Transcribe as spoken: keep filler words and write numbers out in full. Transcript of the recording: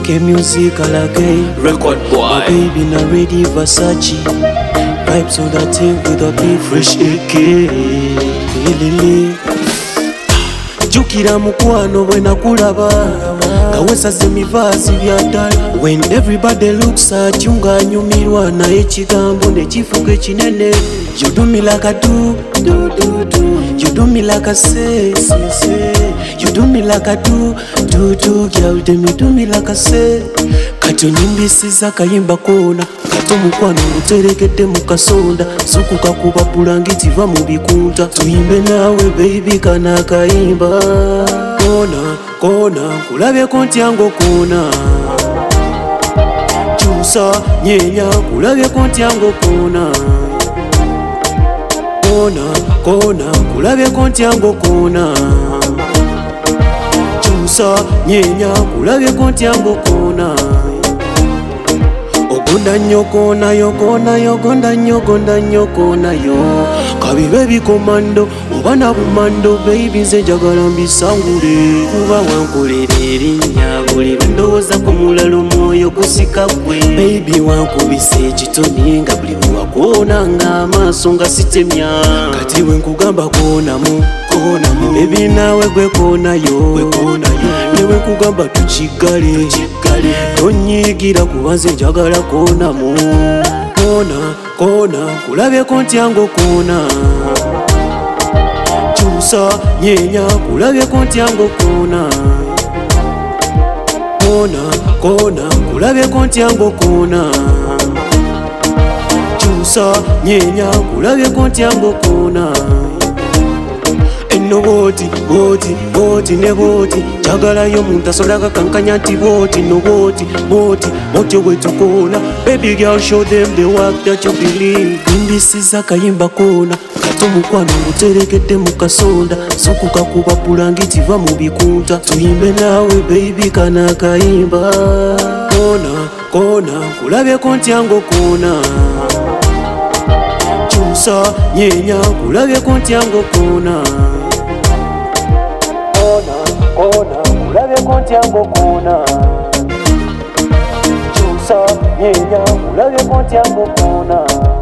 K music alake Record boy. My baby na ready Versace. Vibes on that thing with a big fresh A K. Lili jukira mukwano bwe nakulaba kawesaze mivazi byadala. When everybody looks at you nganyumirwa naye ekigambo nekifuga ekinene. You do me like I do, do, do, do. You do me like I say, say, say. You do me like I do, do, do. Girl, do me, do me like I say. Kati onyimbisiza kayimba kona kato mukwano nguterekedde mu kasonda suku kakuba bulangiti va mu bikunta tuyimbe nawe baby kana kayimba kona kona kulabyeko ntyango kona kyusa nyenya kulabyeko ntyango kona kona kona kulabyeko ntyango kona kyusa nyenya kulabyeko ntyango kona Ogonda nyoko na yo kona yo gonda nyoko nda nyoko na yo kabibe bikomando obana bumando baby nze njagala mbisangule kuba wankolera erinnya buli ndowooza ku mulalo mwoyo gusika gwe baby wankubisa ekitoni nga buli bwewakona ng'amaaso nga sitemya kati bwe nkugamba konamu konamu baby naawe gwe konayo newe nkugamba tukigale tonyigira kuba nze njagala konamu kona kona kulabyeko ntyango kona kyusa nyenya kulabyeko ntyango kona kona kona kulabyeko ntyango kona kyusa nyenya kulabyeko ntyango kona eno boti boti boti ne boti jagalayo muntu asobola kankanya nti boti no boti boti boti bwetukola baby girl show them the work that you believe imbisiza kayimba kona kato mukwano nguterekedde mu kasonda suku kakuba bulangiti va mu bikunta tuyimbe nawe baby kana kayimba kona kona kulabyeko ntyango kona kyusa nyenya kulabyeko ntyango kona kona kulabyeko ntyango kona kyusa nyenya kulabyeko ntyango kona